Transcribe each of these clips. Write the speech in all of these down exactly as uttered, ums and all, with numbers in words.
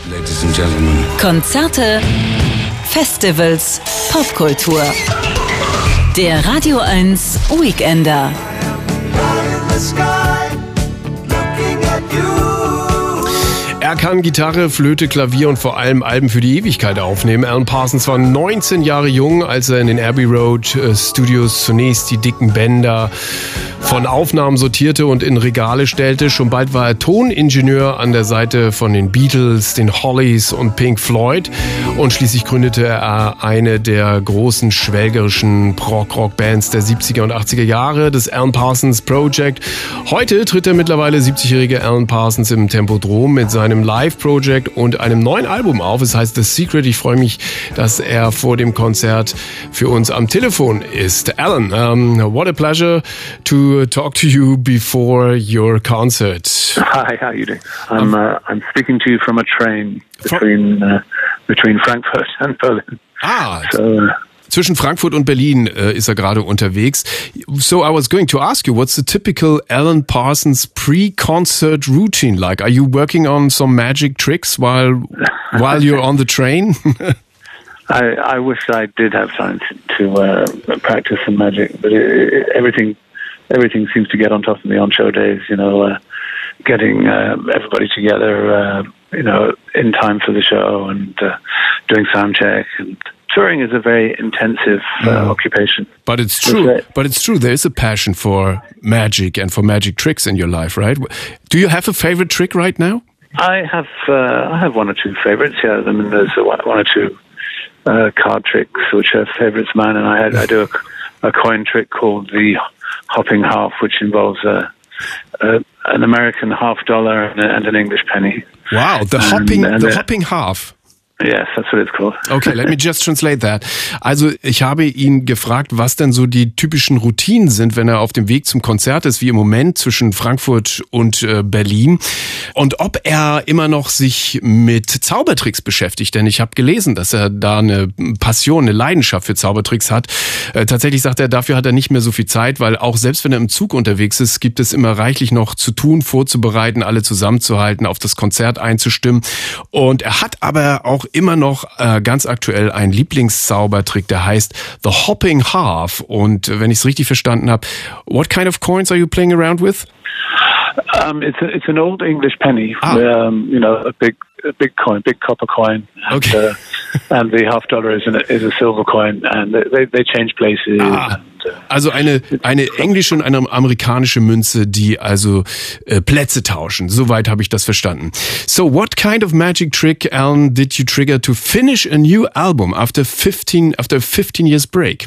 Ladies and Gentlemen. Konzerte, Festivals, Popkultur. Der Radio eins Weekender. Er kann Gitarre, Flöte, Klavier und vor allem Alben für die Ewigkeit aufnehmen. Alan Parsons war neunzehn Jahre jung, als er in den Abbey Road Studios zunächst die dicken Bänder von Aufnahmen sortierte und in Regale stellte. Schon bald war er Toningenieur an der Seite von den Beatles, den Hollies und Pink Floyd. Und schließlich gründete er eine der großen schwelgerischen Prog-Rock-Bands der siebziger und achtziger Jahre, das Alan Parsons Project. Heute tritt der mittlerweile siebzigjährige Alan Parsons im Tempodrom mit seinem Live-Project und einem neuen Album auf. Es heißt The Secret. Ich freue mich, dass er vor dem Konzert für uns am Telefon ist. Alan, um, what a pleasure to talk to you before your concert. Hi, how are you doing? I'm uh, I'm speaking to you from a train between uh, between Frankfurt and Berlin. Ah. So, uh, Zwischen Frankfurt und Berlin äh, ist er gerade unterwegs. So I was going to ask you, what's the typical Alan Parsons pre-concert routine like? Are you working on some magic tricks while while you're on the train? I I wish I did have time to, to uh, practice some magic, but it, it, everything everything seems to get on top of me on show days. You know, uh, getting uh, everybody together, uh, you know, in time for the show and uh, doing sound check and. Touring is a very intensive uh, yeah. occupation. But it's true. But it's true. There is a passion for magic and for magic tricks in your life, right? Do you have a favorite trick right now? I have. Uh, I have one or two favorites. Yeah, I mean, there's one or two uh, card tricks which are favorites of mine, and I, had, I do a, a coin trick called the hopping half, which involves a, a, an American half dollar and, a, and an English penny. Wow, the and, hopping, and the it, hopping half. Yes, that's what it's called. Okay, let me just translate that. Also ich habe ihn gefragt, was denn so die typischen Routinen sind, wenn er auf dem Weg zum Konzert ist, wie im Moment zwischen Frankfurt und äh, Berlin. Und ob er immer noch sich mit Zaubertricks beschäftigt. Denn ich habe gelesen, dass er da eine Passion, eine Leidenschaft für Zaubertricks hat. Äh, tatsächlich sagt er, dafür hat er nicht mehr so viel Zeit, weil auch selbst wenn er im Zug unterwegs ist, gibt es immer reichlich noch zu tun, vorzubereiten, alle zusammenzuhalten, auf das Konzert einzustimmen. Und er hat aber auch immer noch äh, ganz aktuell ein Lieblingszaubertrick, der heißt The Hopping Half. Und wenn ich es richtig verstanden habe, what kind of coins are you playing around with? Um, it's a, it's an old English penny, ah. um, you know, a big a big coin, big copper coin, and, okay. uh, and the half dollar is, an, is a silver coin, and they they change places. Ah. And, uh, also eine eine englische und eine amerikanische Münze, die also äh, Plätze tauschen. Soweit habe ich das verstanden. So, what kind of magic trick, Alan, did you trigger to finish a new album after fifteen after a fifteen years break?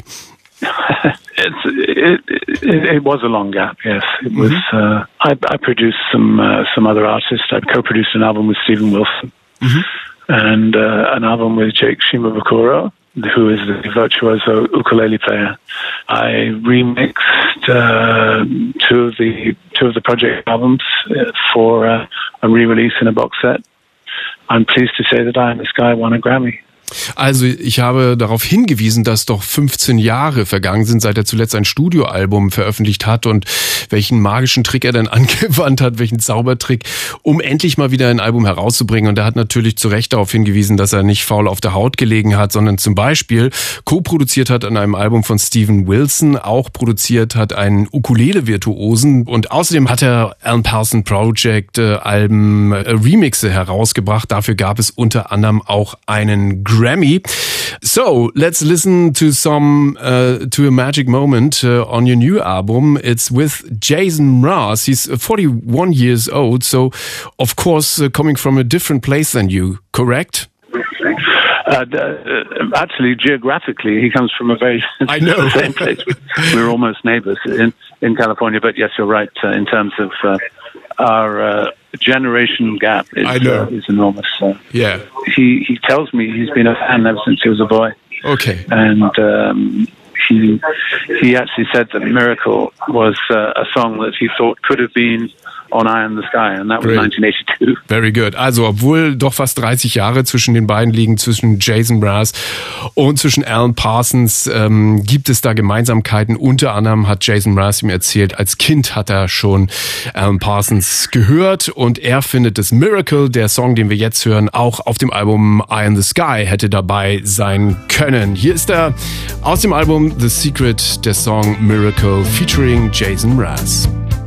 it's, it, it, it was a long gap, yes. It was. Mm-hmm. Uh, I, I produced some uh, some other artists. I co-produced an album with Stephen Wilson mm-hmm. and uh, an album with Jake Shimabukuro, who is the virtuoso ukulele player. I remixed uh, two of the two of the project albums for uh, a re-release in a box set. I'm pleased to say that I Am This Guy won a Grammy. Also ich habe darauf hingewiesen, dass doch fünfzehn Jahre vergangen sind, seit er zuletzt ein Studioalbum veröffentlicht hat und welchen magischen Trick er dann angewandt hat, welchen Zaubertrick, um endlich mal wieder ein Album herauszubringen. Und er hat natürlich zu Recht darauf hingewiesen, dass er nicht faul auf der Haut gelegen hat, sondern zum Beispiel co-produziert hat an einem Album von Stephen Wilson, auch produziert hat einen Ukulele-Virtuosen und außerdem hat er Alan Parsons Project äh, Alben äh, Remixe herausgebracht. Dafür gab es unter anderem auch einen Grammy. So, let's listen to some, uh, to a magic moment uh, on your new album. It's with Jason Mraz. He's forty-one years old, so of course uh, coming from a different place than you, correct? Uh, uh, actually, geographically, he comes from a very I know. same place. We're almost neighbors in, in California, but yes, you're right uh, in terms of uh, our uh, generation gap is, I know. Uh, is enormous. Uh, yeah. He he tells me he's been a fan ever since he was a boy. Okay. And um, he he actually said that Miracle was uh, a song that he thought could have been on Eye in the Sky, and that was Great. nineteen eighty-two. Very good. Also, obwohl doch fast dreißig Jahre zwischen den beiden liegen, zwischen Jason Mraz und zwischen Alan Parsons, ähm, gibt es da Gemeinsamkeiten. Unter anderem hat Jason Mraz ihm erzählt, als Kind hat er schon Alan Parsons gehört und er findet das Miracle, der Song, den wir jetzt hören, auch auf dem Album Eye in the Sky hätte dabei sein können. Hier ist er aus dem Album The Secret, der Song Miracle featuring Jason Mraz.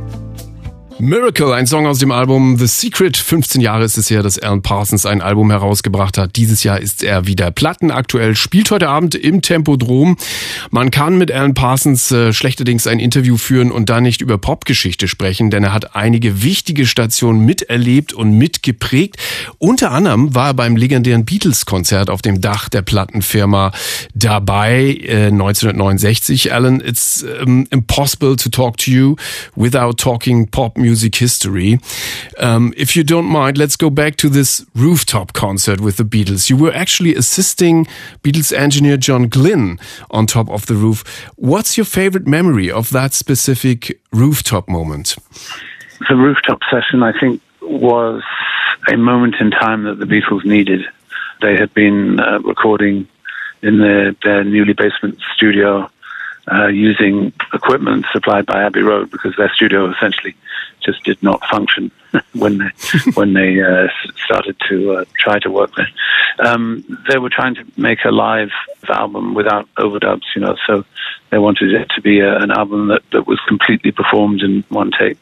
Miracle, ein Song aus dem Album The Secret. fünfzehn Jahre ist es her, dass Alan Parsons ein Album herausgebracht hat. Dieses Jahr ist er wieder plattenaktuell, spielt heute Abend im Tempodrom. Man kann mit Alan Parsons äh, schlechterdings ein Interview führen und dann nicht über Popgeschichte sprechen, denn er hat einige wichtige Stationen miterlebt und mitgeprägt. Unter anderem war er beim legendären Beatles-Konzert auf dem Dach der Plattenfirma dabei, äh, neunzehnhundertneunundsechzig. Alan, it's um, impossible to talk to you without talking pop music. Music history. Um, if you don't mind, let's go back to this rooftop concert with the Beatles. You were actually assisting Beatles engineer John Glynn on top of the roof. What's your favorite memory of that specific rooftop moment? The rooftop session, I think, was a moment in time that the Beatles needed. They had been uh, recording in their, their newly basement studio uh, using equipment supplied by Abbey Road because their studio essentially just did not function when they when they uh, started to uh, try to work there. Um, they were trying to make a live album without overdubs, you know, so they wanted it to be a, an album that, that was completely performed in one take.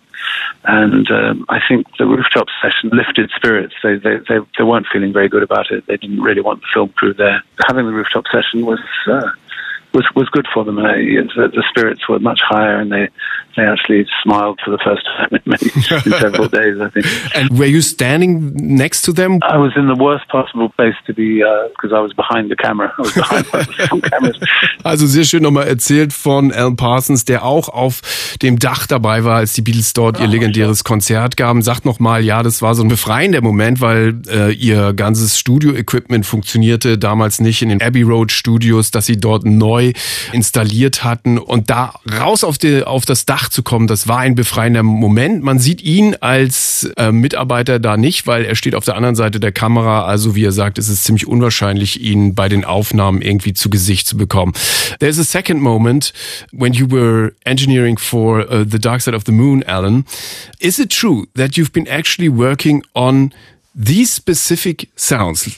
And um, I think the rooftop session lifted spirits. They, they they they weren't feeling very good about it. They didn't really want the film crew there. Having the rooftop session was uh, was was good for them. Uh, the, the spirits were much higher, and they they actually smiled for the first time in many in several days, I think. And were you standing next to them? I was in the worst possible place to be because uh, I was behind the camera. I was behind one of the film cameras. Also sehr schön nochmal erzählt von Alan Parsons, der auch auf dem Dach dabei war, als die Beatles dort ihr legendäres Konzert gaben. Sagt nochmal, ja, das war so ein befreiender Moment, weil äh, ihr ganzes Studio-Equipment funktionierte damals nicht in den Abbey Road Studios, dass sie dort neu installiert hatten. Und da raus auf, die, auf das Dach zu kommen, das war ein befreiender Moment. Man sieht ihn als äh, Mitarbeiter da nicht, weil er steht auf der anderen Seite der Kamera. Also wie er sagt, es ist ziemlich unwahrscheinlich, ihn bei den Aufnahmen irgendwie zu Gesicht zu bekommen. There's a second moment when you were engineering for uh, The Dark Side of the Moon, Alan. Is it true that you've been actually working on these specific sounds?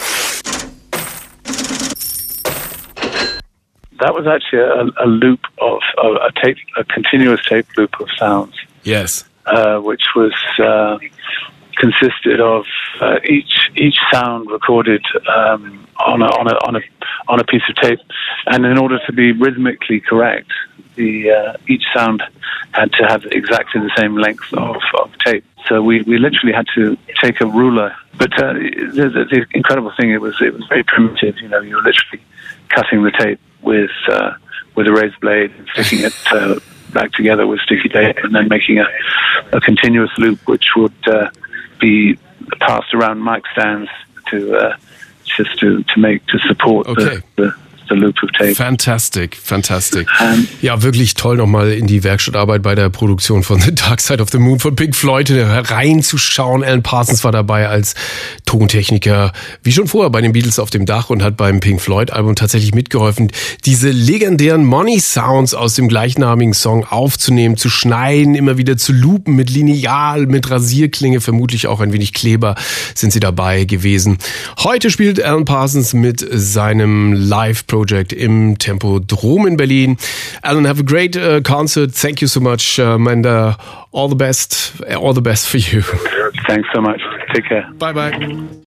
That was actually a, a loop of, of a tape, a continuous tape loop of sounds. Yes. Uh, which was uh, consisted of uh, each each sound recorded um, on a on a on a on a piece of tape, and in order to be rhythmically correct, the uh, each sound had to have exactly the same length of, of tape. So we, we literally had to take a ruler. But uh, the, the, the incredible thing, it was it was very primitive. You know, you were literally cutting the tape with uh, with a razor blade and sticking it uh, back together with sticky tape, and then making a, a continuous loop, which would uh, be passed around mic stands to uh, just to, to make to support okay. the, the the loop of tape. Fantastic, fantastic. Um, ja, wirklich toll, nochmal in die Werkstattarbeit bei der Produktion von The Dark Side of the Moon von Pink Floyd reinzuschauen. Alan Parsons war dabei als Tontechniker, wie schon vorher bei den Beatles auf dem Dach, und hat beim Pink Floyd Album tatsächlich mitgeholfen, diese legendären Money Sounds aus dem gleichnamigen Song aufzunehmen, zu schneiden, immer wieder zu loopen mit Lineal, mit Rasierklinge, vermutlich auch ein wenig Kleber sind sie dabei gewesen. Heute spielt Alan Parsons mit seinem Live Project im Tempodrom in Berlin. Alan, have a great uh, concert. Thank you so much, um, and uh, all the best. All the best for you. Thanks so much. Take care. Bye bye.